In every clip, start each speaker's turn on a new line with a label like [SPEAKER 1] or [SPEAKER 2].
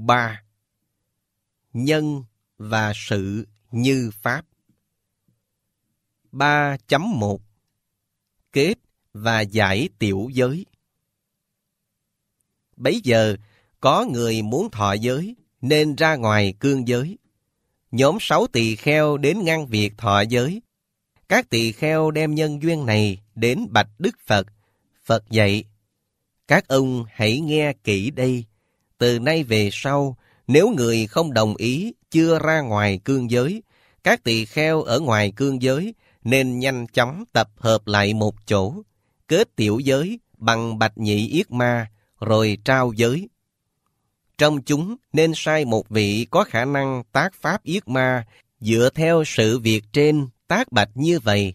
[SPEAKER 1] 3. Nhân và sự như Pháp. 3.1 Kết và giải tiểu giới. Bấy giờ, có người muốn thọ giới, nên ra ngoài cương giới. Nhóm 6 tỳ kheo đến ngăn việc thọ giới. Các tỳ kheo đem nhân duyên này đến bạch Đức Phật. Phật dạy: các ông hãy nghe kỹ đây. Từ nay về sau, nếu người không đồng ý chưa ra ngoài cương giới, các tỳ kheo ở ngoài cương giới nên nhanh chóng tập hợp lại một chỗ, kết tiểu giới bằng bạch nhị yết ma, rồi trao giới. Trong chúng nên sai một vị có khả năng tác pháp yết ma, dựa theo sự việc trên tác bạch như vậy: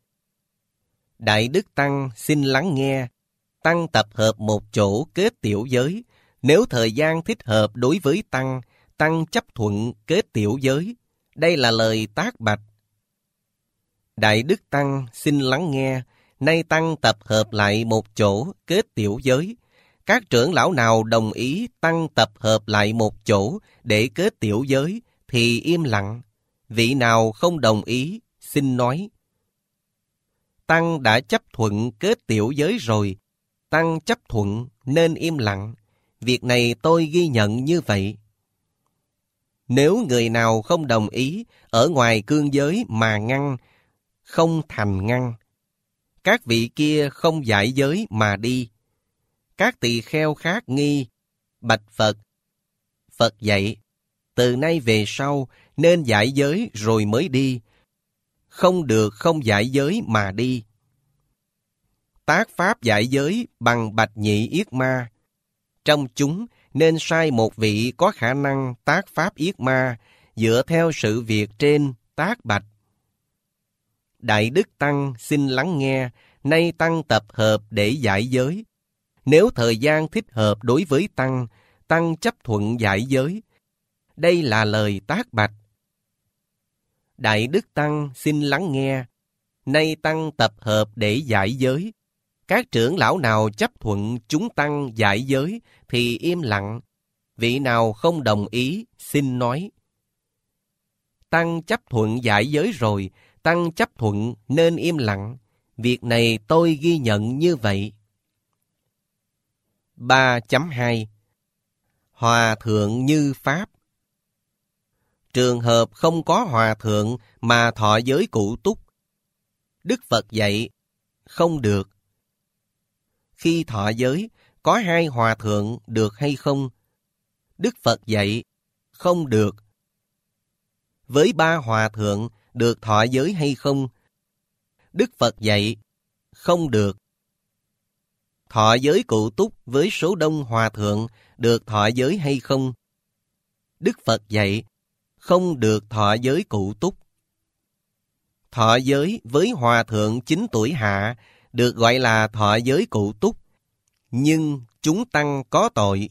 [SPEAKER 1] Đại Đức Tăng xin lắng nghe. Tăng tập hợp một chỗ kết tiểu giới. Nếu thời gian thích hợp đối với Tăng, Tăng chấp thuận kết tiểu giới. Đây là lời tác bạch. Đại Đức Tăng xin lắng nghe. Nay Tăng tập hợp lại một chỗ kết tiểu giới. Các trưởng lão nào đồng ý Tăng tập hợp lại một chỗ để kết tiểu giới thì im lặng. Vị nào không đồng ý, xin nói. Tăng đã chấp thuận kết tiểu giới rồi. Tăng chấp thuận nên im lặng. Việc này tôi ghi nhận như vậy. Nếu người nào không đồng ý ở ngoài cương giới mà ngăn, không thành ngăn. Các vị kia không giải giới mà đi. Các tỳ kheo khác nghi, bạch Phật. Phật dạy: từ nay về sau nên giải giới rồi mới đi. Không được không giải giới mà đi. Tác pháp giải giới bằng bạch nhị yết ma. Trong chúng nên sai một vị có khả năng tác pháp yết ma, dựa theo sự việc trên tác bạch. Đại Đức Tăng xin lắng nghe. Nay Tăng tập hợp để giải giới. Nếu thời gian thích hợp đối với Tăng, Tăng chấp thuận giải giới. Đây là lời tác bạch. Đại Đức Tăng xin lắng nghe. Nay Tăng tập hợp để giải giới. Các trưởng lão nào chấp thuận chúng Tăng giải giới thì im lặng. Vị nào không đồng ý, xin nói. Tăng chấp thuận giải giới rồi. Tăng chấp thuận nên im lặng. Việc này tôi ghi nhận như vậy. 3.2 Hòa thượng như Pháp. Trường hợp không có hòa thượng mà thọ giới cụ túc. Đức Phật dạy: không được. Khi thọ giới, có 2 hòa thượng được hay không? Đức Phật dạy: không được. Với 3 hòa thượng được thọ giới hay không? Đức Phật dạy: không được. Thọ giới cụ túc với số đông hòa thượng được thọ giới hay không? Đức Phật dạy: không được thọ giới cụ túc. Thọ giới với hòa thượng 9 tuổi hạ được gọi là thọ giới cụ túc, nhưng chúng tăng có tội.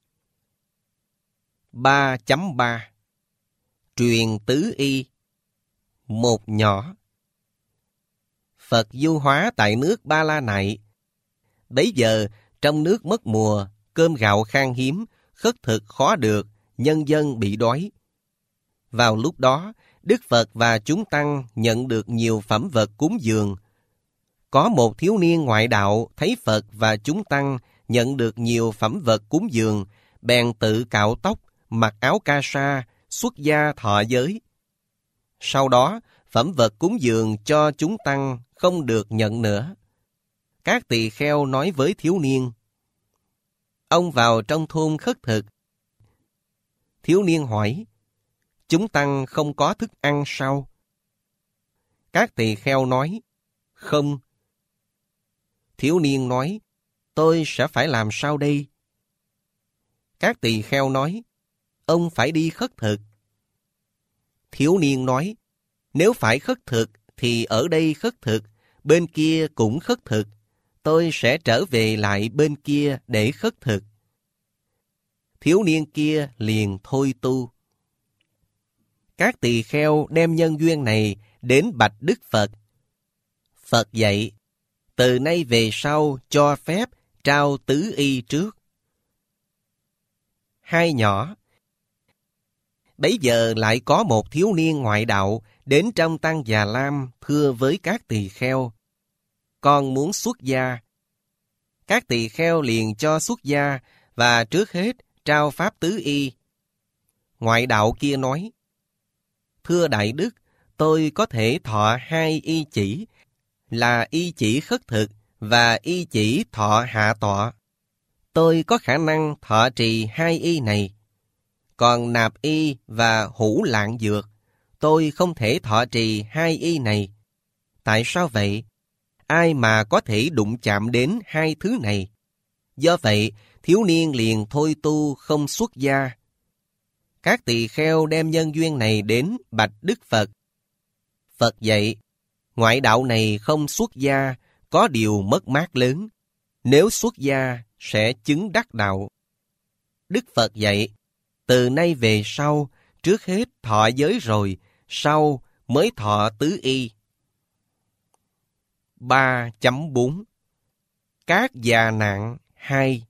[SPEAKER 1] 3.3 Truyền tứ y. Một nhỏ. Phật du hóa tại nước Ba La Nại. Bấy giờ trong nước mất mùa, cơm gạo khan hiếm, khất thực khó được, nhân dân bị đói. Vào lúc đó, Đức Phật và chúng tăng nhận được nhiều phẩm vật cúng dường. Có một thiếu niên ngoại đạo thấy Phật và chúng tăng nhận được nhiều phẩm vật cúng dường, bèn tự cạo tóc, mặc áo ca sa, xuất gia thọ giới. Sau đó, phẩm vật cúng dường cho chúng tăng không được nhận nữa. Các tỳ kheo nói với thiếu niên: ông vào trong thôn khất thực. Thiếu niên hỏi: chúng tăng không có thức ăn sao? Các tỳ kheo nói: không. Thiếu niên nói: tôi sẽ phải làm sao đây? Các tỳ kheo nói: ông phải đi khất thực. Thiếu niên nói: nếu phải khất thực thì ở đây khất thực, bên kia cũng khất thực. Tôi sẽ trở về lại bên kia để khất thực. Thiếu niên kia liền thôi tu. Các tỳ kheo đem nhân duyên này đến bạch Đức Phật. Phật dạy: từ nay về sau cho phép trao tứ y trước. 2 nhỏ, Bấy giờ lại có một thiếu niên ngoại đạo đến trong Tăng Già Lam thưa với các tỳ kheo: con muốn xuất gia. Các tỳ kheo liền cho xuất gia và trước hết trao pháp tứ y. Ngoại đạo kia nói: thưa Đại Đức, tôi có thể thọ 2 y chỉ, là y chỉ khất thực và y chỉ thọ hạ tọa. Tôi có khả năng thọ trì 2 y này. Còn nạp y và hữu lạng dược, tôi không thể thọ trì 2 y này. Tại sao vậy? Ai mà có thể đụng chạm đến 2 thứ này? Do vậy, thiếu niên liền thôi tu không xuất gia. Các tỳ kheo đem nhân duyên này đến bạch Đức Phật. Phật dạy: ngoại đạo này không xuất gia, có điều mất mát lớn. Nếu xuất gia, sẽ chứng đắc đạo. Đức Phật dạy: từ nay về sau, trước hết thọ giới rồi, sau mới thọ tứ y. 3.4 Các già nạn 2.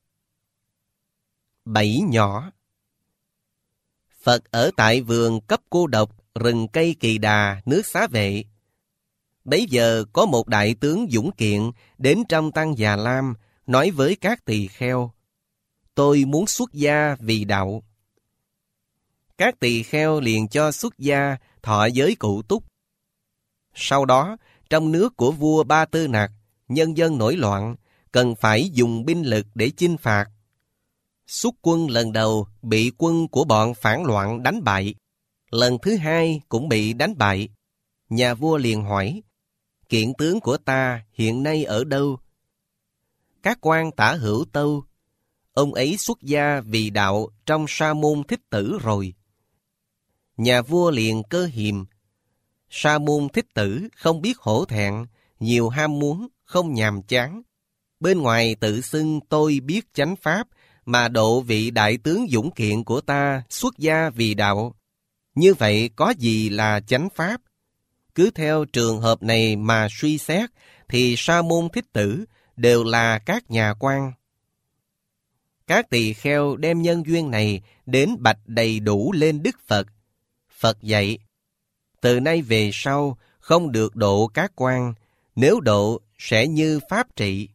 [SPEAKER 1] 7 nhỏ. Phật ở tại vườn Cấp Cô Độc, rừng cây Kỳ Đà, nước Xá Vệ. Bấy giờ có một đại tướng dũng kiện đến trong Tăng Già Lam, nói với các tỳ kheo: tôi muốn xuất gia vì đạo. Các tỳ kheo liền cho xuất gia, thọ giới cụ túc. Sau đó, trong nước của vua Ba Tư Nặc, nhân dân nổi loạn, cần phải dùng binh lực để chinh phạt. Xuất quân lần đầu bị quân của bọn phản loạn đánh bại. Lần thứ hai cũng bị đánh bại. Nhà vua liền hỏi: kiện tướng của ta hiện nay ở đâu? Các quan tả hữu tâu: ông ấy xuất gia vì đạo trong Sa môn Thích Tử rồi. Nhà vua liền cơ hiềm: Sa môn Thích Tử không biết hổ thẹn, nhiều ham muốn, không nhàm chán. Bên ngoài tự xưng tôi biết chánh pháp, mà độ vị đại tướng dũng kiện của ta xuất gia vì đạo. Như vậy có gì là chánh pháp? Cứ theo trường hợp này mà suy xét, thì Sa môn Thích Tử đều là các nhà quan. Các tỳ kheo đem nhân duyên này đến bạch đầy đủ lên Đức Phật. Phật dạy: từ nay về sau không được độ các quan, nếu độ sẽ như pháp trị.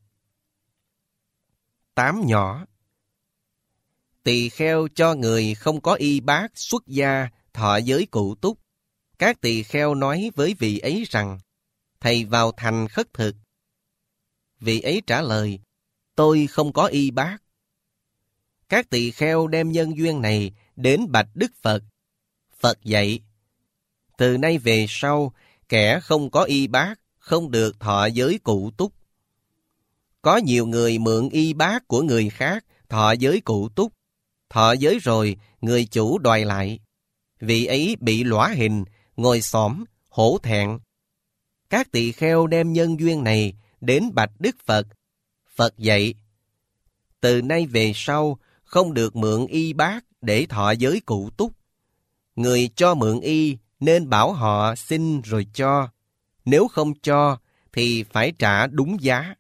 [SPEAKER 1] 8 nhỏ. Tỳ kheo cho người không có y bát xuất gia thọ giới cụ túc. Các tỳ kheo nói với vị ấy rằng: thầy vào thành khất thực. Vị ấy trả lời: tôi không có y bát. Các tỳ kheo đem nhân duyên này đến bạch Đức Phật. Phật dạy: từ nay về sau, kẻ không có y bát không được thọ giới cụ túc. Có nhiều người mượn y bát của người khác thọ giới cụ túc. Thọ giới rồi, người chủ đòi lại. Vị ấy bị lõa hình, ngồi xổm, hổ thẹn. Các tỳ kheo đem nhân duyên này đến bạch Đức Phật. Phật dạy: từ nay về sau, không được mượn y bát để thọ giới cụ túc. Người cho mượn y nên bảo họ xin rồi cho. Nếu không cho, thì phải trả đúng giá.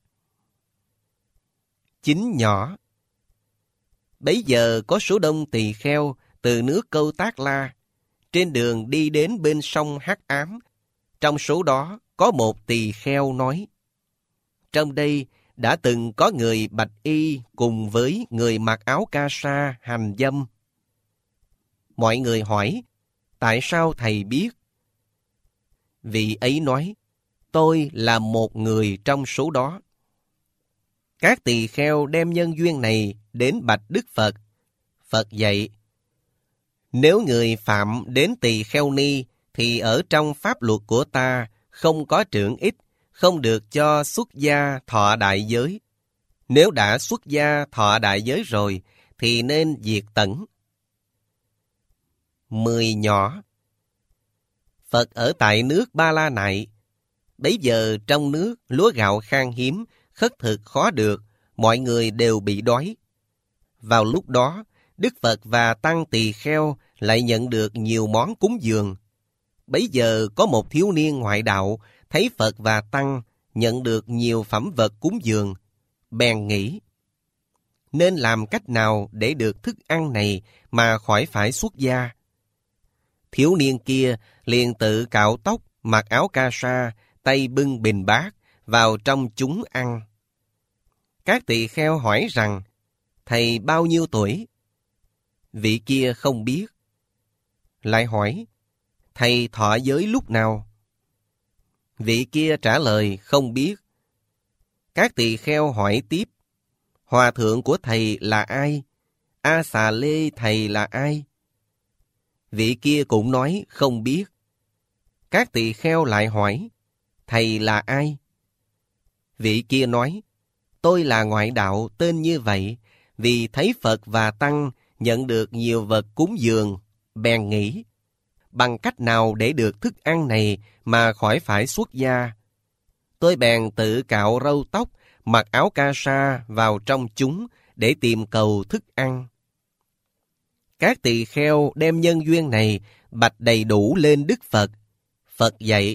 [SPEAKER 1] 9 nhỏ. Bấy giờ có số đông tỳ kheo từ nước Câu Tác La, trên đường đi đến bên sông Hắc Ám. Trong số đó có một tỳ kheo nói: trong đây đã từng có người bạch y cùng với người mặc áo ca sa hành dâm. Mọi người hỏi: tại sao thầy biết? Vị ấy nói: tôi là một người trong số đó. Các tỳ kheo đem nhân duyên này đến bạch Đức Phật. Phật dạy: nếu người phạm đến tỳ kheo ni, thì ở trong pháp luật của ta không có trưởng ích, không được cho xuất gia thọ đại giới. Nếu đã xuất gia thọ đại giới rồi, thì nên diệt tẩn. 10 nhỏ. Phật ở tại nước Ba La Nại. Bấy giờ trong nước lúa gạo khan hiếm, khất thực khó được, mọi người đều bị đói. Vào lúc đó, Đức Phật và tăng tỳ kheo lại nhận được nhiều món cúng dường. Bấy giờ có một thiếu niên ngoại đạo thấy Phật và tăng nhận được nhiều phẩm vật cúng dường, bèn nghĩ: nên làm cách nào để được thức ăn này mà khỏi phải xuất gia? Thiếu niên kia liền tự cạo tóc, mặc áo ca sa, tay bưng bình bát, vào trong chúng ăn. Các tỳ kheo hỏi rằng, thầy bao nhiêu tuổi? Vị kia không biết. Lại hỏi, thầy thọ giới lúc nào? Vị kia trả lời không biết. Các tỳ kheo hỏi tiếp, hòa thượng của thầy là ai? A Xà Lê thầy là ai? Vị kia cũng nói không biết. Các tỳ kheo lại hỏi, thầy là ai? Vị kia nói, tôi là ngoại đạo tên như vậy, vì thấy Phật và Tăng nhận được nhiều vật cúng dường, bèn nghĩ, bằng cách nào để được thức ăn này mà khỏi phải xuất gia? Tôi bèn tự cạo râu tóc, mặc áo ca sa vào trong chúng để tìm cầu thức ăn. Các tỳ kheo đem nhân duyên này bạch đầy đủ lên Đức Phật. Phật dạy,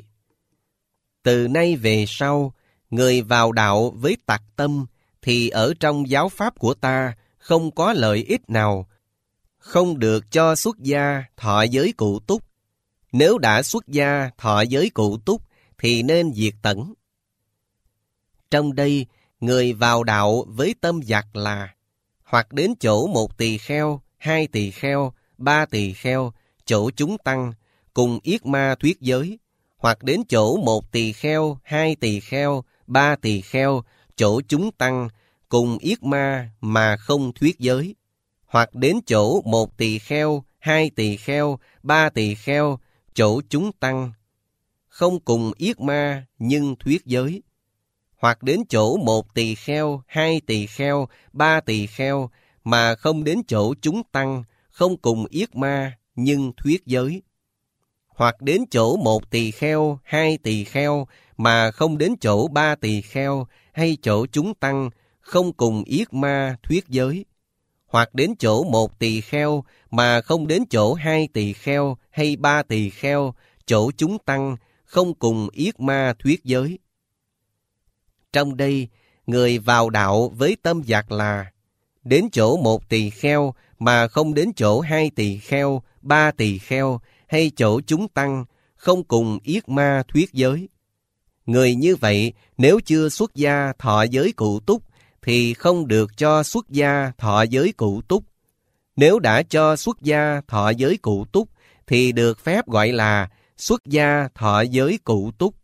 [SPEAKER 1] từ nay về sau, người vào đạo với tặc tâm thì ở trong giáo pháp của ta không có lợi ích nào, không được cho xuất gia thọ giới cụ túc. Nếu đã xuất gia thọ giới cụ túc thì nên diệt tẩn. Trong đây, người vào đạo với tâm giặc là hoặc đến chỗ một tỳ kheo, hai tỳ kheo, ba tỳ kheo, chỗ chúng tăng, cùng yết ma thuyết giới, hoặc đến chỗ một tỳ kheo, hai tỳ kheo, ba tỳ kheo, chỗ chúng tăng, cùng yết ma mà không thuyết giới, hoặc đến chỗ một tỳ kheo, hai tỳ kheo, ba tỳ kheo, chỗ chúng tăng, không cùng yết ma nhưng thuyết giới, hoặc đến chỗ một tỳ kheo, hai tỳ kheo, ba tỳ kheo, mà không đến chỗ chúng tăng, không cùng yết ma nhưng thuyết giới, hoặc đến chỗ một tỳ kheo, hai tỳ kheo, mà không đến chỗ ba tỳ kheo, hay chỗ chúng tăng, không cùng yết ma thuyết giới, hoặc đến chỗ một tỳ kheo, mà không đến chỗ hai tỳ kheo, hay ba tỳ kheo, chỗ chúng tăng, không cùng yết ma thuyết giới. Trong đây, người vào đạo với tâm giặc là đến chỗ một tỳ kheo, mà không đến chỗ hai tỳ kheo, ba tỳ kheo, hay chỗ chúng tăng, không cùng yết ma thuyết giới. Người như vậy, nếu chưa xuất gia thọ giới cụ túc, thì không được cho xuất gia thọ giới cụ túc. Nếu đã cho xuất gia thọ giới cụ túc, thì được phép gọi là xuất gia thọ giới cụ túc.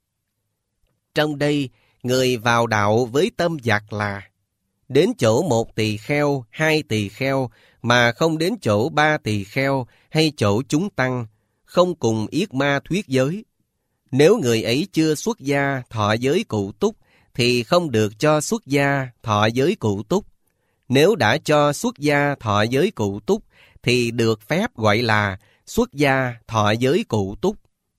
[SPEAKER 1] Trong đây, người vào đạo với tâm giặc là đến chỗ một tỳ kheo, hai tỳ kheo, mà không đến chỗ ba tỳ kheo, hay chỗ chúng tăng, không cùng yết ma thuyết giới. Nếu người ấy chưa xuất gia thọ giới cụ túc, thì không được cho xuất gia thọ giới cụ túc. Nếu đã cho xuất gia thọ giới cụ túc, thì được phép gọi là xuất gia thọ giới cụ túc.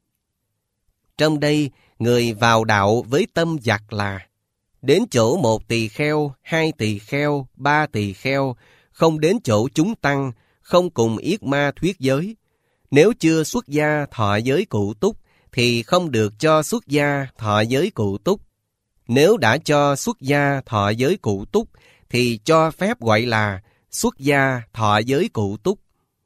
[SPEAKER 1] Trong đây, người vào đạo với tâm giặc là đến chỗ một tỳ kheo, hai tỳ kheo, ba tỳ kheo, không đến chỗ chúng tăng, không cùng yết ma thuyết giới. Nếu chưa xuất gia thọ giới cụ túc, thì không được cho xuất gia thọ giới cụ túc. Nếu đã cho xuất gia thọ giới cụ túc, thì cho phép gọi là xuất gia thọ giới cụ túc.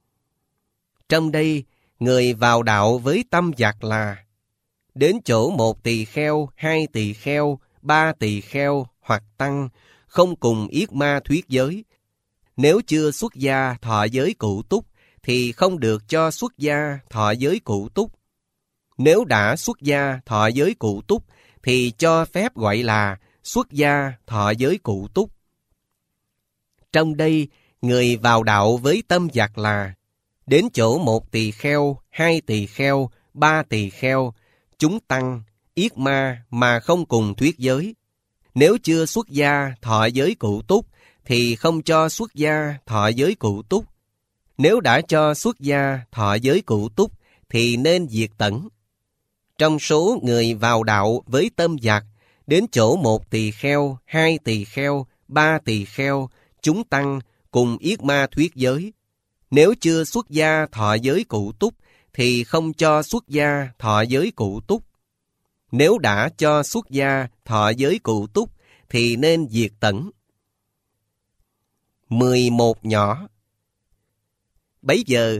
[SPEAKER 1] Trong đây, người vào đạo với tâm giặc là đến chỗ một tỳ kheo, hai tỳ kheo, ba tỳ kheo hoặc tăng, không cùng yết ma thuyết giới. Nếu chưa xuất gia thọ giới cụ túc, thì không được cho xuất gia thọ giới cụ túc. Nếu đã xuất gia thọ giới cụ túc, thì cho phép gọi là xuất gia thọ giới cụ túc. Trong đây, người vào đạo với tâm giặc là đến chỗ một tỳ kheo, hai tỳ kheo, ba tỳ kheo, chúng tăng, yết ma mà không cùng thuyết giới. Nếu chưa xuất gia thọ giới cụ túc, thì không cho xuất gia thọ giới cụ túc. Nếu đã cho xuất gia thọ giới cụ túc, thì nên diệt tẩn. Trong số người vào đạo với tâm giặc, đến chỗ một tỳ kheo, hai tỳ kheo, ba tỳ kheo, chúng tăng, cùng yết ma thuyết giới. Nếu chưa xuất gia thọ giới cụ túc, thì không cho xuất gia thọ giới cụ túc. Nếu đã cho xuất gia thọ giới cụ túc, thì nên diệt tẩn. 11 nhỏ. Bấy giờ,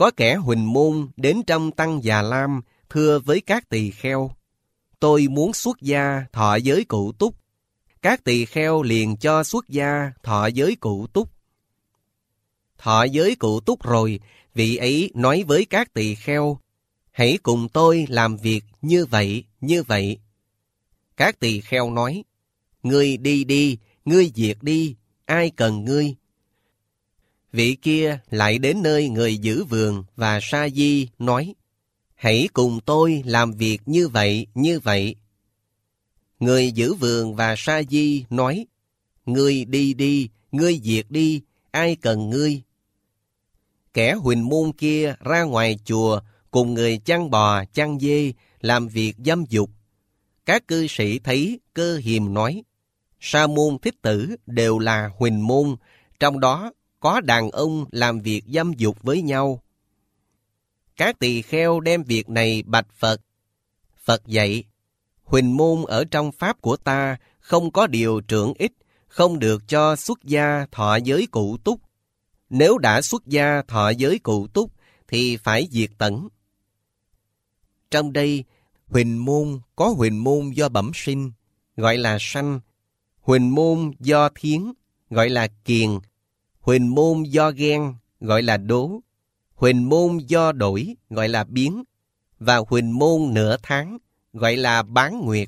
[SPEAKER 1] Có kẻ huỳnh môn đến trong Tăng Già Lam, thưa với các tỳ kheo: tôi muốn xuất gia thọ giới cụ túc. Các tỳ kheo liền cho xuất gia thọ giới cụ túc. Thọ giới cụ túc rồi, vị ấy nói với các tỳ kheo: hãy cùng tôi làm việc như vậy, như vậy. Các tỳ kheo nói: ngươi đi đi, ngươi diệt đi, ai cần ngươi. Vị kia lại đến nơi người giữ vườn và sa di nói: hãy cùng tôi làm việc như vậy, như vậy. Người giữ vườn và sa di nói: ngươi đi đi, ngươi diệt đi, ai cần ngươi. Kẻ huỳnh môn kia ra ngoài chùa cùng người chăn bò, chăn dê, làm việc dâm dục. Các cư sĩ thấy Cơ Hiềm nói: Sa môn Thích Tử đều là huỳnh môn, trong đó có đàn ông làm việc dâm dục với nhau. Các tỳ kheo đem việc này bạch Phật. Phật dạy: huỳnh môn ở trong pháp của ta không có điều trưởng ích, không được cho xuất gia thọ giới cụ túc. Nếu đã xuất gia thọ giới cụ túc thì phải diệt tận. Trong đây, huỳnh môn có huỳnh môn do bẩm sinh, gọi là sanh. Huỳnh môn do thiến, gọi là kiền. Huỳnh môn do ghen, gọi là đố. Huỳnh môn do đổi, gọi là biến. Và huỳnh môn nửa tháng, gọi là bán nguyệt.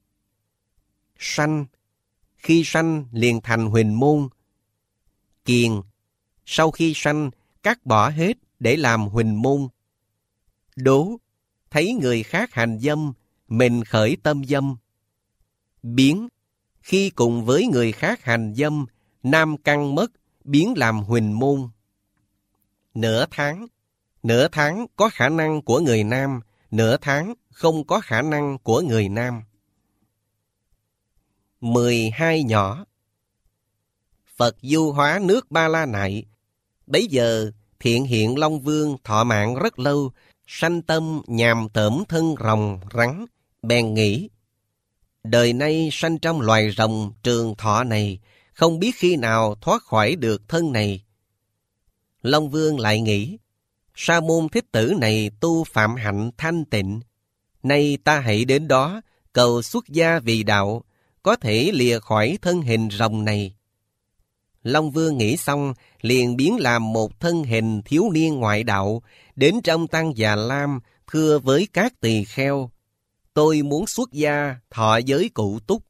[SPEAKER 1] Sanh, khi sanh liền thành huỳnh môn. Kiền, sau khi sanh, cắt bỏ hết để làm huỳnh môn. Đố, thấy người khác hành dâm, mình khởi tâm dâm. Biến, khi cùng với người khác hành dâm, nam căn mất, biến làm huỳnh môn. Nửa tháng có khả năng của người nam, nửa tháng không có khả năng của người nam. 12 nhỏ. Phật du hóa nước Ba La Nại. Bấy giờ Thiện Hiện Long Vương thọ mạng rất lâu, sanh tâm nhàm tởm thân rồng rắn, bèn nghĩ: đời nay sanh trong loài rồng trường thọ này, không biết khi nào thoát khỏi được thân này. Long Vương lại nghĩ: Sa môn Thích Tử này tu phạm hạnh thanh tịnh, nay ta hãy đến đó cầu xuất gia vì đạo, có thể lìa khỏi thân hình rồng này. Long Vương nghĩ xong, liền biến làm một thân hình thiếu niên ngoại đạo, đến trong Tăng Già Lam, thưa với các tỳ kheo: tôi muốn xuất gia thọ giới cụ túc.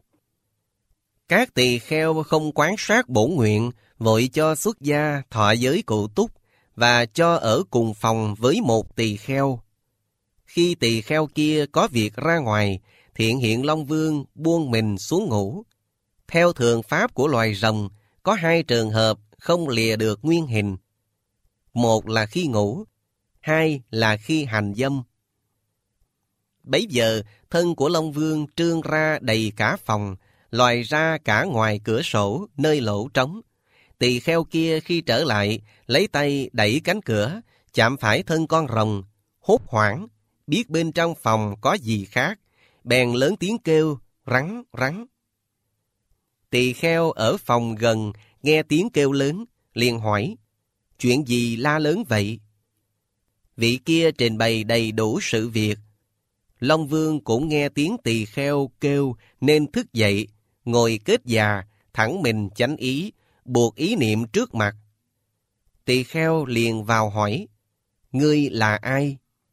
[SPEAKER 1] Các tỳ kheo không quán sát bổn nguyện, vội cho xuất gia thọ giới cụ túc và cho ở cùng phòng với một tỳ kheo. Khi tỳ kheo kia có việc ra ngoài, Thiện Hiện Long Vương buông mình xuống ngủ. Theo thường pháp của loài rồng, có 2 trường hợp không lìa được nguyên hình. Một là khi ngủ, 2 là khi hành dâm. Bấy giờ, thân của Long Vương trương ra đầy cả phòng, lòi ra cả ngoài cửa sổ, nơi lỗ trống. Tỳ kheo kia khi trở lại, lấy tay đẩy cánh cửa, chạm phải thân con rồng, hốt hoảng, biết bên trong phòng có gì khác, bèn lớn tiếng kêu: rắn, rắn. Tỳ kheo ở phòng gần, nghe tiếng kêu lớn, liền hỏi: chuyện gì la lớn vậy? Vị kia trình bày đầy đủ sự việc. Long Vương cũng nghe tiếng tỳ kheo kêu nên thức dậy, ngồi kết già, thẳng mình chánh ý, buộc ý niệm trước mặt. Tỳ kheo liền vào hỏi: ngươi là ai?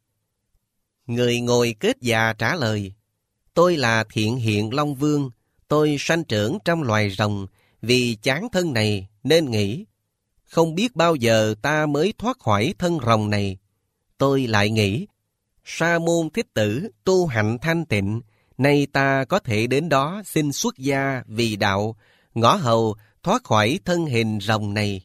[SPEAKER 1] Người ngồi kết già trả lời: tôi là Thiện Hiện Long Vương, tôi sanh trưởng trong loài rồng, vì chán thân này nên nghĩ: không biết bao giờ ta mới thoát khỏi thân rồng này. Tôi lại nghĩ: Sa môn Thích Tử tu hạnh thanh tịnh, nay ta có thể đến đó xin xuất gia vì đạo, ngõ hầu thoát khỏi thân hình rồng này.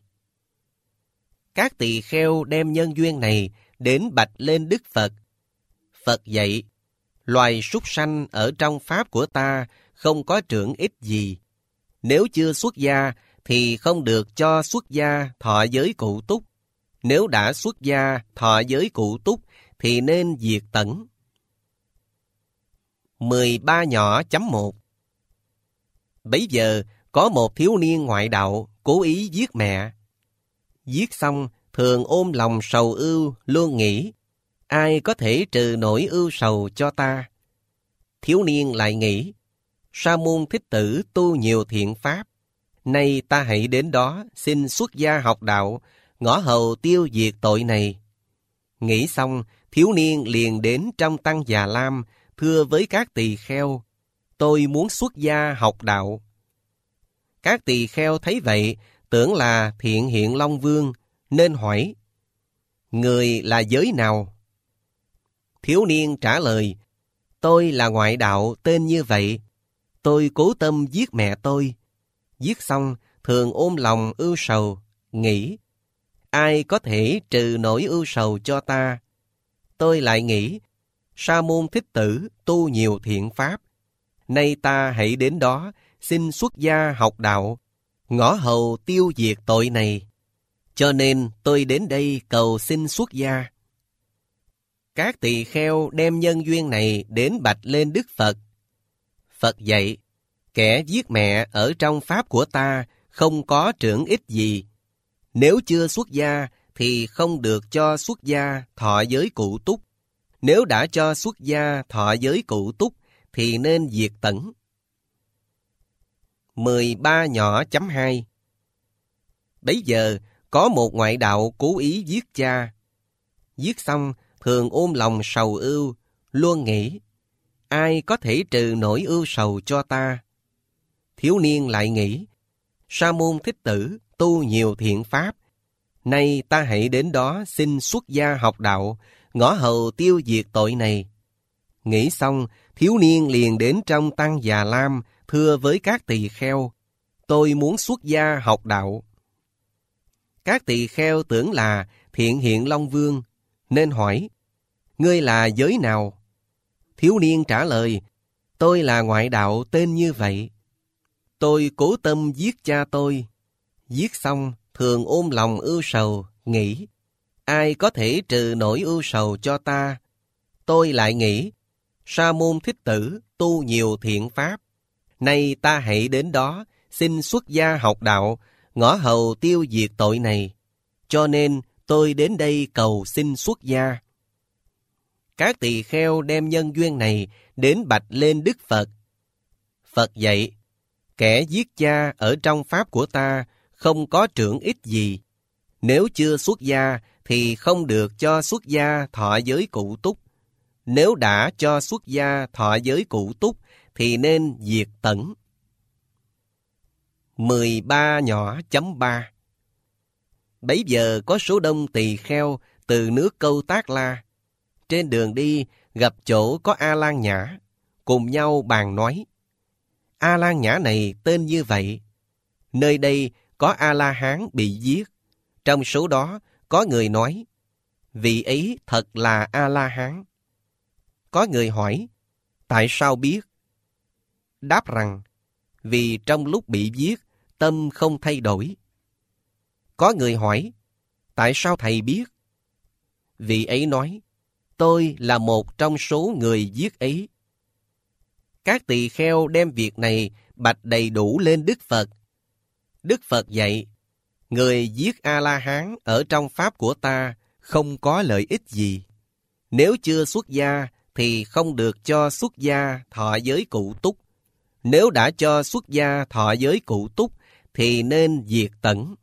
[SPEAKER 1] Các tỳ kheo đem nhân duyên này đến bạch lên Đức Phật. Phật dạy: loài súc sanh ở trong pháp của ta không có trưởng ích gì. Nếu chưa xuất gia thì không được cho xuất gia thọ giới cụ túc. Nếu đã xuất gia thọ giới cụ túc thì nên diệt tận. 13 nhỏ chấm 1. Bấy giờ có một thiếu niên ngoại đạo cố ý giết mẹ. Giết xong, thường ôm lòng sầu ưu, luôn nghĩ, ai có thể trừ nỗi ưu sầu cho ta? Thiếu niên lại nghĩ, Sa môn Thích Tử tu nhiều thiện pháp, nay ta hãy đến đó xin xuất gia học đạo, ngõ hầu tiêu diệt tội này. Nghĩ xong, thiếu niên liền đến trong tăng Già Lam, thưa với các tỳ kheo, tôi muốn xuất gia học đạo. Các tỳ kheo thấy vậy, tưởng là Thiện Hiện Long Vương, nên hỏi, người là giới nào? Thiếu niên trả lời, tôi là ngoại đạo tên như vậy. Tôi cố tâm giết mẹ tôi. Giết xong, thường ôm lòng ưu sầu, nghĩ, ai có thể trừ nỗi ưu sầu cho ta? Tôi lại nghĩ, Sa môn Thích Tử tu nhiều thiện pháp, nay ta hãy đến đó xin xuất gia học đạo, ngõ hầu tiêu diệt tội này. Cho nên tôi đến đây cầu xin xuất gia. Các tỳ kheo đem nhân duyên này đến bạch lên Đức Phật. Phật dạy, kẻ giết mẹ ở trong pháp của ta không có trưởng ích gì. Nếu chưa xuất gia thì không được cho xuất gia thọ giới cụ túc. Nếu đã cho xuất gia thọ giới cụ túc thì nên diệt tẩn. 13 nhỏ.2 Bấy giờ có một ngoại đạo cố ý giết cha. Giết xong thường ôm lòng sầu ưu, luôn nghĩ, ai có thể trừ nỗi ưu sầu cho ta? Thiếu niên lại nghĩ, Sa môn Thích Tử tu nhiều thiện pháp, nay ta hãy đến đó xin xuất gia học đạo, ngõ hầu tiêu diệt tội này. Nghĩ xong, thiếu niên liền đến trong tăng Già Lam, thưa với các tỳ kheo, tôi muốn xuất gia học đạo. Các tỳ kheo tưởng là Thiện Hiện Long Vương, nên hỏi, ngươi là giới nào? Thiếu niên trả lời, tôi là ngoại đạo tên như vậy. Tôi cố tâm giết cha tôi. Giết xong, thường ôm lòng ưu sầu, nghĩ, ai có thể trừ nỗi ưu sầu cho ta? Tôi lại nghĩ, Sa môn Thích Tử tu nhiều thiện pháp, nay ta hãy đến đó xin xuất gia học đạo, ngõ hầu tiêu diệt tội này. Cho nên tôi đến đây cầu xin xuất gia. Các tỳ kheo đem nhân duyên này đến bạch lên Đức Phật. Phật dạy, kẻ giết cha ở trong pháp của ta không có trưởng ích gì. Nếu chưa xuất gia thì không được cho xuất gia thọ giới cụ túc. Nếu đã cho xuất gia thọ giới cụ túc thì nên diệt tẩn. 13 nhỏ.3 Bấy giờ có số đông tỳ kheo từ nước Câu Tác La. Trên đường đi gặp chỗ có A-lan Nhã, cùng nhau bàn nói, A-lan Nhã này tên như vậy. Nơi đây có A-la-hán bị giết. Trong số đó có người nói, vị ấy thật là A-la-hán. Có người hỏi, tại sao biết? Đáp rằng, vì trong lúc bị giết, tâm không thay đổi. Có người hỏi, tại sao thầy biết? Vị ấy nói, tôi là một trong số người giết ấy. Các tỳ kheo đem việc này bạch đầy đủ lên Đức Phật. Đức Phật dạy, người giết A-la-hán ở trong pháp của ta không có lợi ích gì. Nếu chưa xuất gia thì không được cho xuất gia thọ giới cụ túc. Nếu đã cho xuất gia thọ giới cụ túc thì nên diệt tẩn.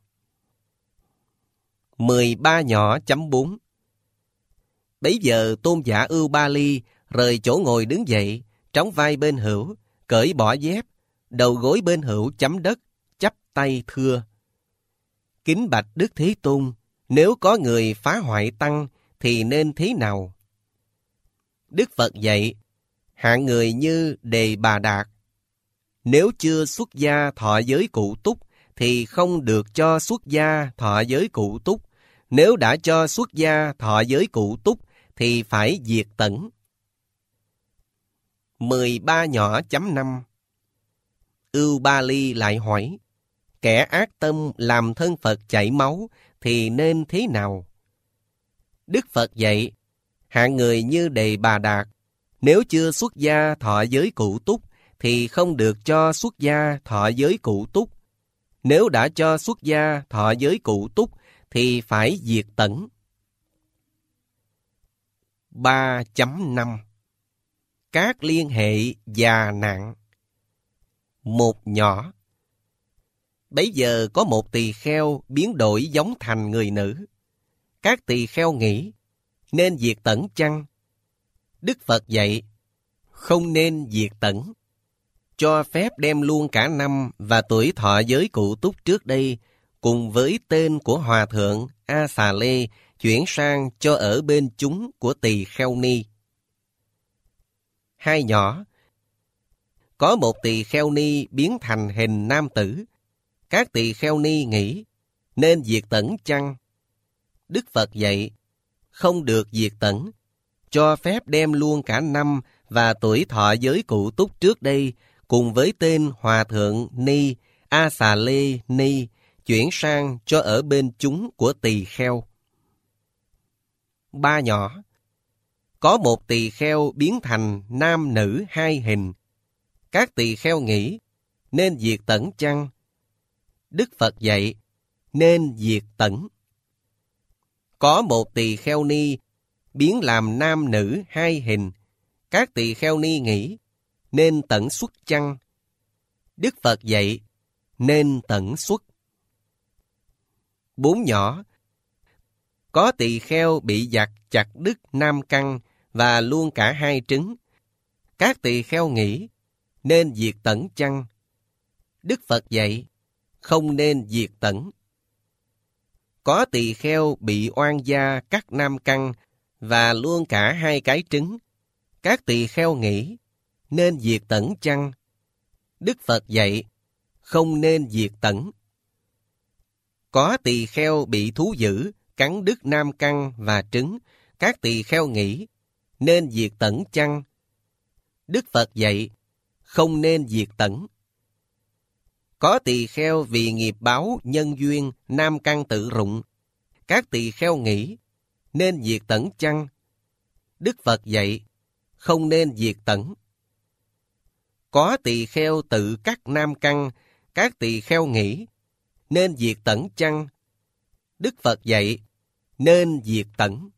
[SPEAKER 1] 13 nhỏ.4 Bấy giờ Tôn giả Ưu Ba Ly rời chỗ ngồi đứng dậy, trống vai bên hữu, cởi bỏ dép, đầu gối bên hữu chấm đất, chắp tay thưa, kính bạch Đức Thế Tôn, nếu có người phá hoại tăng thì nên thế nào? Đức Phật dạy, hạng người như Đề Bà Đạt, nếu chưa xuất gia thọ giới cụ túc thì không được cho xuất gia thọ giới cụ túc. Nếu đã cho xuất gia thọ giới cụ túc thì phải diệt tẩn. 13 nhỏ.5 Ưu Ba Ly lại hỏi, kẻ ác tâm làm thân Phật chảy máu thì nên thế nào? Đức Phật dạy, hạng người như Đề Bà Đạt, nếu chưa xuất gia thọ giới cụ túc thì không được cho xuất gia thọ giới cụ túc. Nếu đã cho xuất gia thọ giới cụ túc thì phải diệt tẩn. 3.5 Các liên hệ già nặng. Một nhỏ. Bấy giờ có một tỳ kheo biến đổi giống thành người nữ. Các tỳ kheo nghĩ, nên diệt tẩn chăng? Đức Phật dạy, không nên diệt tẩn. Cho phép đem luôn cả năm và tuổi thọ giới cụ túc trước đây, cùng với tên của Hòa thượng A Xà Lê, chuyển sang cho ở bên chúng của tỳ kheo ni. Hai nhỏ. Có một tỳ kheo ni biến thành hình nam tử. Các tỳ kheo ni nghĩ, nên diệt tẩn chăng? Đức Phật dạy, không được diệt tẩn. Cho phép đem luôn cả năm và tuổi thọ giới cụ túc trước đây, cùng với tên Hòa thượng ni, A Xà Lê ni, chuyển sang cho ở bên chúng của tỳ kheo. Ba nhỏ. Có một tỳ kheo biến thành nam nữ hai hình. Các tỳ kheo nghĩ, nên diệt tẩn chăng? Đức Phật dạy, nên diệt tẩn. Có một tỳ kheo ni biến làm nam nữ hai hình. Các tỳ kheo ni nghĩ, nên tẩn xuất chăng? Đức Phật dạy, nên tẩn xuất. Bốn nhỏ. Có tỳ kheo bị giặc chặt đứt nam căn và luôn cả hai trứng. Các tỳ kheo nghĩ, nên diệt tẩn chăng? Đức Phật dạy, không nên diệt tẩn. Có tỳ kheo bị oan gia cắt nam căn và luôn cả hai cái trứng. Các tỳ kheo nghĩ, nên diệt tẩn chăng? Đức Phật dạy, không nên diệt tẩn. Có tỳ kheo bị thú dữ cắn đứt nam căn và trứng. Các tỳ kheo nghĩ, nên diệt tẩn chăng? Đức Phật dạy, không nên diệt tẩn. Có tỳ kheo vì nghiệp báo nhân duyên nam căn tự rụng. Các tỳ kheo nghĩ, nên diệt tẩn chăng? Đức Phật dạy, không nên diệt tẩn. Có tỳ kheo tự cắt nam căn. Các tỳ kheo nghĩ, nên diệt tẩn chăng? Đức Phật dạy, nên diệt tẩn.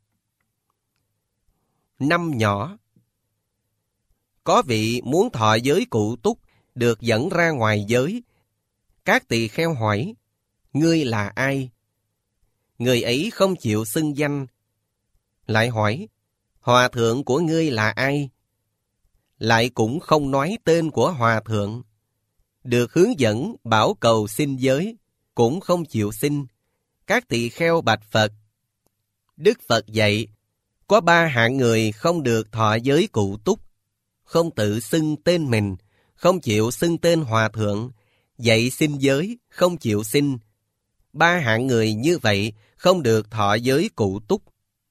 [SPEAKER 1] Năm nhỏ. Có vị muốn thọ giới cụ túc, được dẫn ra ngoài giới. Các tỳ kheo hỏi, ngươi là ai? Người ấy không chịu xưng danh. Lại hỏi, hòa thượng của ngươi là ai? Lại cũng không nói tên của hòa thượng. Được hướng dẫn bảo cầu xin giới, cũng không chịu xin. Các tỳ kheo bạch Phật. Đức Phật dạy, có ba hạng người không được thọ giới cụ túc: không tự xưng tên mình, không chịu xưng tên hòa thượng, dạy xin giới, không chịu xin. Ba hạng người như vậy không được thọ giới cụ túc.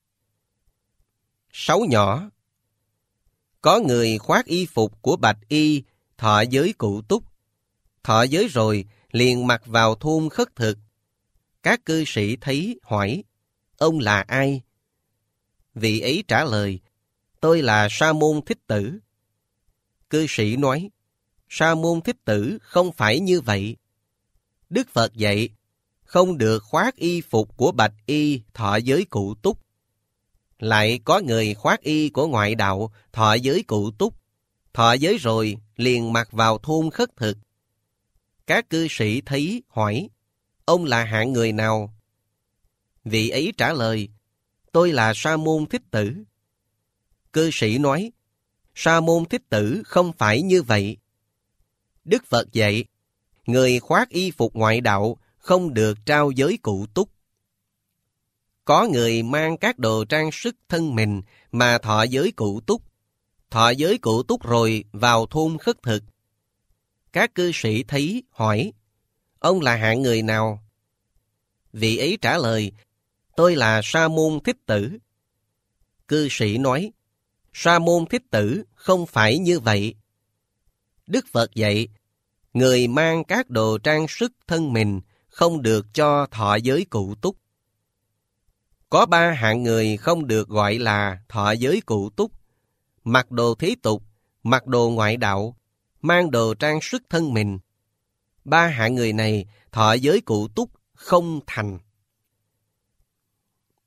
[SPEAKER 1] Sáu nhỏ. Có người khoác y phục của bạch y, thọ giới cụ túc. Thọ giới rồi, liền mặc vào thôn khất thực. Các cư sĩ thấy hỏi, ông là ai? Vị ấy trả lời, tôi là Sa môn Thích Tử. Cư sĩ nói, Sa môn Thích Tử không phải như vậy. Đức Phật dạy, không được khoác y phục của bạch y thọ giới cụ túc. Lại có người khoác y của ngoại đạo thọ giới cụ túc. Thọ giới rồi liền mặc vào thôn khất thực. Các cư sĩ thấy hỏi, ông là hạng người nào? Vị ấy trả lời, tôi là Sa môn Thích Tử. Cư sĩ nói, Sa môn Thích Tử không phải như vậy. Đức Phật dạy, người khoác y phục ngoại đạo không được trao giới cụ túc. Có người mang các đồ trang sức thân mình mà thọ giới cụ túc. Thọ giới cụ túc rồi vào thôn khất thực. Các cư sĩ thấy hỏi, ông là hạng người nào? Vị ấy trả lời, tôi là Sa môn Thích Tử. Cư sĩ nói, Sa môn Thích Tử không phải như vậy. Đức Phật dạy, người mang các đồ trang sức thân mình không được cho thọ giới cụ túc. Có ba hạng người không được gọi là thọ giới cụ túc: mặc đồ thế tục, mặc đồ ngoại đạo, mang đồ trang sức thân mình. Ba hạng người này thọ giới cụ túc không thành.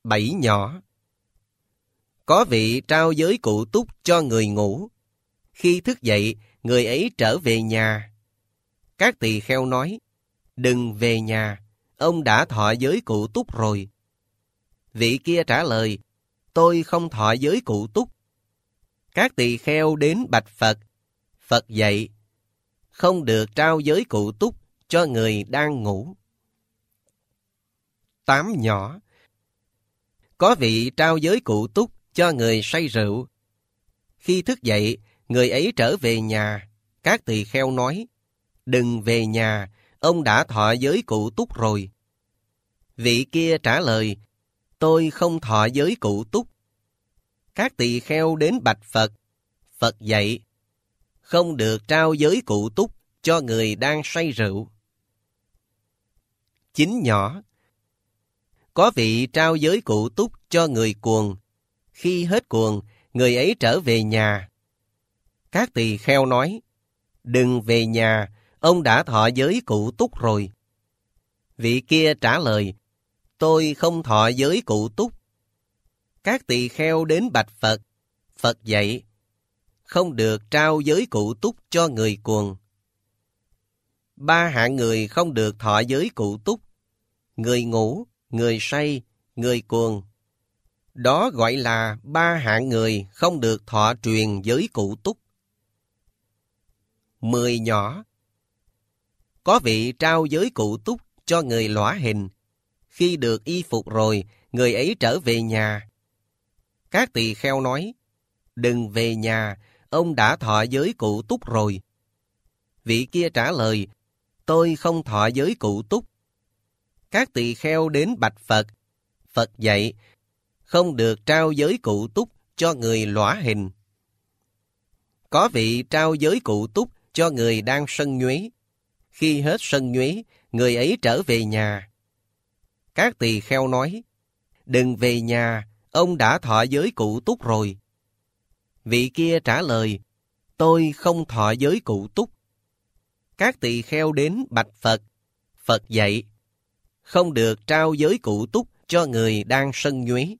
[SPEAKER 1] 7 nhỏ. Có vị trao giới cụ túc cho người ngủ. Khi thức dậy, người ấy trở về nhà. Các tỳ kheo nói, đừng về nhà, ông đã thọ giới cụ túc rồi. Vị kia trả lời, tôi không thọ giới cụ túc. Các tỳ kheo đến bạch Phật. Phật dạy, không được trao giới cụ túc cho người đang ngủ. 8 nhỏ. Có vị trao giới cụ túc cho người say rượu. Khi thức dậy, người ấy trở về nhà. Các tỳ kheo nói, đừng về nhà, ông đã thọ giới cụ túc rồi. Vị kia trả lời, tôi không thọ giới cụ túc. Các tỳ kheo đến bạch Phật. Phật dạy, không được trao giới cụ túc cho người đang say rượu. 9 nhỏ. Có vị trao giới cụ túc cho người cuồng. Khi hết cuồng, người ấy trở về nhà. Các tỳ kheo nói, đừng về nhà, ông đã thọ giới cụ túc rồi. Vị kia trả lời, tôi không thọ giới cụ túc. Các tỳ kheo đến bạch Phật. Phật dạy, không được trao giới cụ túc cho người cuồng. 3 hạng người không được thọ giới cụ túc: người ngủ, người say, người cuồng. Đó gọi là 3 hạng người không được thọ truyền giới cụ túc. 10 nhỏ. Có vị trao giới cụ túc cho người lõa hình. Khi được y phục rồi, người ấy trở về nhà. Các tỳ kheo nói, đừng về nhà, ông đã thọ giới cụ túc rồi. Vị kia trả lời, tôi không thọ giới cụ túc. Các tỳ kheo đến bạch Phật. Phật dạy, không được trao giới cụ túc cho người lõa hình. Có vị trao giới cụ túc cho người đang sân nhuế. Khi hết sân nhuế, người ấy trở về nhà. Các tỳ kheo nói, đừng về nhà, ông đã thọ giới cụ túc rồi. Vị kia trả lời, tôi không thọ giới cụ túc. Các tỳ kheo đến bạch Phật. Phật dạy, không được trao giới cụ túc cho người đang sân nhuế.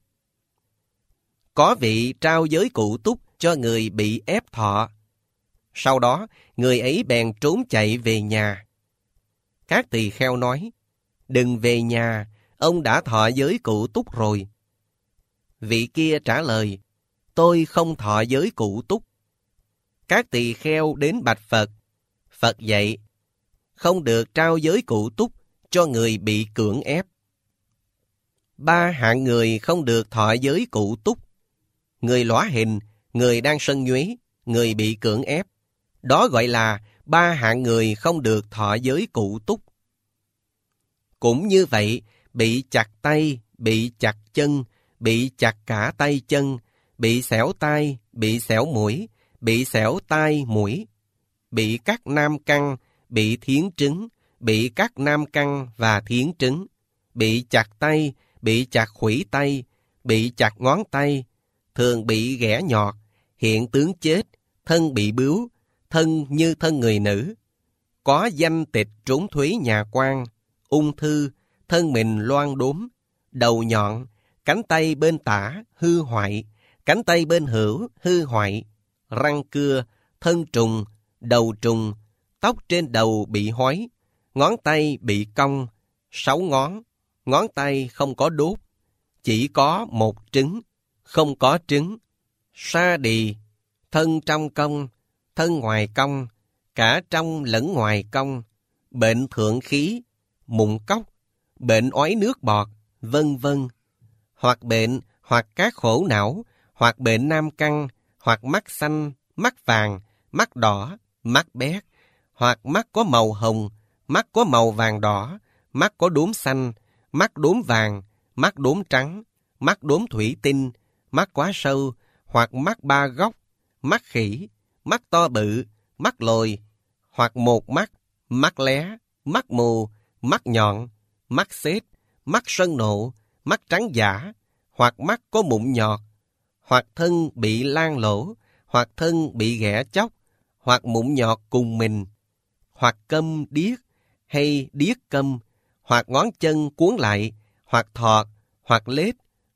[SPEAKER 1] Có vị trao giới cụ túc cho người bị ép thọ. Sau đó, người ấy bèn trốn chạy về nhà. Các tỳ kheo nói, đừng về nhà, ông đã thọ giới cụ túc rồi. Vị kia trả lời, tôi không thọ giới cụ túc. Các tỳ kheo đến bạch Phật. Phật dạy, không được trao giới cụ túc cho người bị cưỡng ép. 3 hạng người không được thọ giới cụ túc: người lõa hình, người đang sân nhuế, người bị cưỡng ép. Đó gọi là 3 hạng người không được thọ giới cụ túc. Cũng như vậy, bị chặt tay, bị chặt chân, bị chặt cả tay chân, bị xẻo tai, bị xẻo mũi, bị xẻo tai mũi, bị cắt nam căn, bị thiến trứng, bị cắt nam căn và thiến trứng, bị chặt tay, bị chặt khuỷu tay, bị chặt ngón tay, thường bị ghẻ nhọt, hiện tướng chết, thân bị bướu, thân như thân người nữ, có danh tịch trốn thuế nhà quan, ung thư, thân mình loang đốm, đầu nhọn, cánh tay bên tả hư hoại, cánh tay bên hữu hư hoại, răng cưa, thân trùng, đầu trùng, tóc trên đầu bị hói, ngón tay bị cong, 6 ngón, ngón tay không có đốt, chỉ có 1 trứng, không có trứng, sa đì, thân trong cong, thân ngoài cong, cả trong lẫn ngoài cong, bệnh thượng khí, mụn cóc, bệnh ói nước bọt, vân vân, hoặc bệnh hoặc các khổ não, hoặc bệnh nam căn, hoặc mắt xanh, mắt vàng, mắt đỏ, mắt bét, hoặc mắt có màu hồng, mắt có màu vàng đỏ, mắt có đốm xanh, mắt đốm vàng, mắt đốm trắng, mắt đốm thủy tinh, mắt quá sâu, hoặc mắt 3 góc, mắt khỉ, mắt to bự, mắt lồi, hoặc một mắt, mắt lé, mắt mù, mắt nhọn, mắt xếp, mắt sân nộ, mắt trắng giả, hoặc mắt có mụn nhọt, hoặc thân bị lan lỗ, hoặc thân bị ghẻ chóc, hoặc mụn nhọt cùng mình, hoặc câm điếc, hay điếc câm, hoặc ngón chân cuốn lại, hoặc thọt, hoặc lết,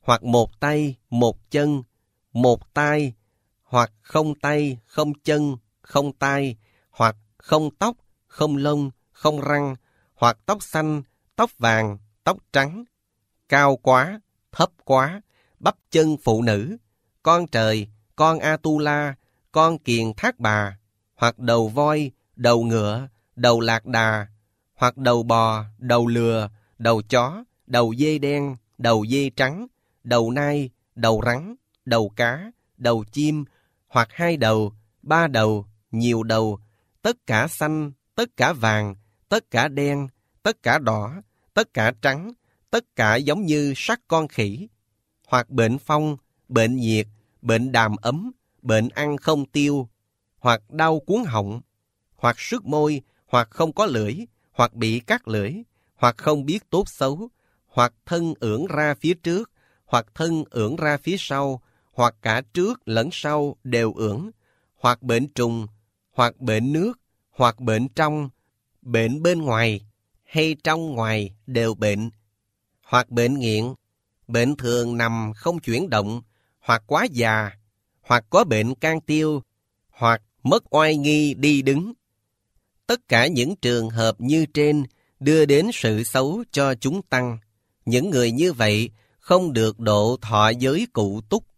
[SPEAKER 1] hoặc một tay, một chân, một tai, hoặc không tay, không chân, không tai, hoặc không tóc, không lông, không răng, hoặc tóc xanh, tóc vàng, tóc trắng, cao quá, thấp quá, bắp chân phụ nữ, con trời, con Atula, con kiền thác bà, hoặc đầu voi, đầu ngựa, đầu lạc đà, hoặc đầu bò, đầu lừa, đầu chó, đầu dê đen, đầu dê trắng, đầu nai, đầu rắn, đầu cá, đầu chim, hoặc hai đầu, ba đầu, nhiều đầu, tất cả xanh, tất cả vàng, tất cả đen, tất cả đỏ, tất cả trắng, tất cả giống như sắc con khỉ, hoặc bệnh phong, bệnh nhiệt, bệnh đàm ấm, bệnh ăn không tiêu, hoặc đau cuống họng, hoặc sứt môi, hoặc không có lưỡi, hoặc bị cắt lưỡi, hoặc không biết tốt xấu, hoặc thân ưỡn ra phía trước, hoặc thân ưỡn ra phía sau, hoặc cả trước lẫn sau đều ưỡn, hoặc bệnh trùng, hoặc bệnh nước, hoặc bệnh trong, bệnh bên ngoài hay trong ngoài đều bệnh, hoặc bệnh nghiện, bệnh thường nằm không chuyển động, hoặc quá già, hoặc có bệnh can tiêu, hoặc mất oai nghi đi đứng. Tất cả những trường hợp như trên đưa đến sự xấu cho chúng tăng. Những người như vậy không được độ thọ giới cụ túc.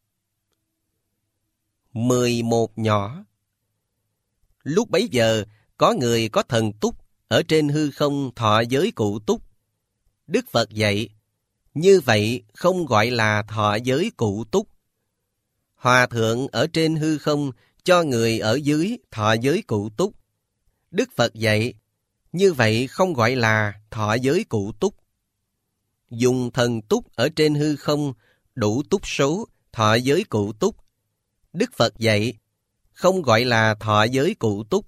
[SPEAKER 1] 11 nhỏ. Lúc bấy giờ, có người có thần túc ở trên hư không thọ giới cụ túc. Đức Phật dạy, như vậy không gọi là thọ giới cụ túc. Hòa thượng ở trên hư không cho người ở dưới thọ giới cụ túc. Đức Phật dạy, như vậy không gọi là thọ giới cụ túc. Dùng thần túc ở trên hư không đủ túc số thọ giới cụ túc. Đức Phật dạy, không gọi là thọ giới cụ túc.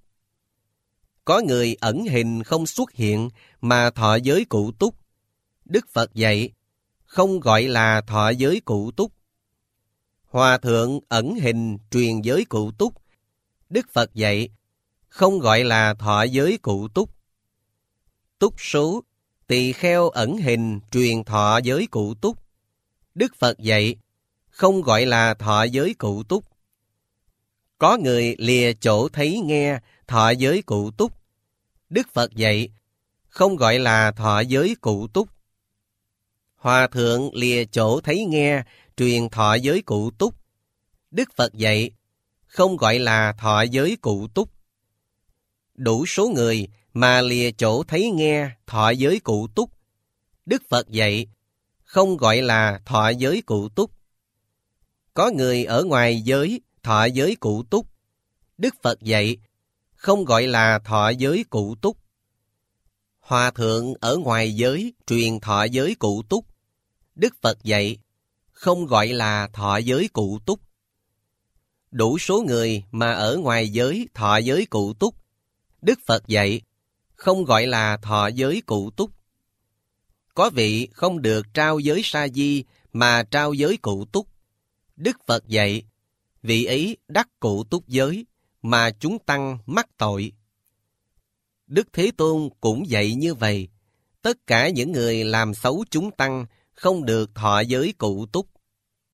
[SPEAKER 1] Có người ẩn hình không xuất hiện mà thọ giới cụ túc. Đức Phật dạy, không gọi là thọ giới cụ túc. Hòa thượng ẩn hình truyền giới cụ túc. Đức Phật dạy, không gọi là thọ giới cụ túc. Túc số, tỳ kheo ẩn hình truyền thọ giới cụ túc. Đức Phật dạy, không gọi là thọ giới cụ túc. Có người lìa chỗ thấy nghe thọ giới cụ túc. Đức Phật dạy, không gọi là thọ giới cụ túc. Hòa thượng lìa chỗ thấy nghe truyền thọ giới cụ túc. Đức Phật dạy, không gọi là thọ giới cụ túc. Đủ số người mà lìa chỗ thấy nghe thọ giới cụ túc. Đức Phật dạy, không gọi là thọ giới cụ túc. Có người ở ngoài giới thọ giới cụ túc. Đức Phật dạy, không gọi là thọ giới cụ túc. Hòa thượng ở ngoài giới truyền thọ giới cụ túc. Đức Phật dạy, không gọi là thọ giới cụ túc. Đủ số người mà ở ngoài giới thọ giới cụ túc. Đức Phật dạy, không gọi là thọ giới cụ túc. Có vị không được trao giới sa di mà trao giới cụ túc. Đức Phật dạy, vị ấy đắc cụ túc giới mà chúng tăng mắc tội. Đức Thế Tôn cũng dạy như vậy. Tất cả những người làm xấu chúng tăng không được thọ giới cụ túc.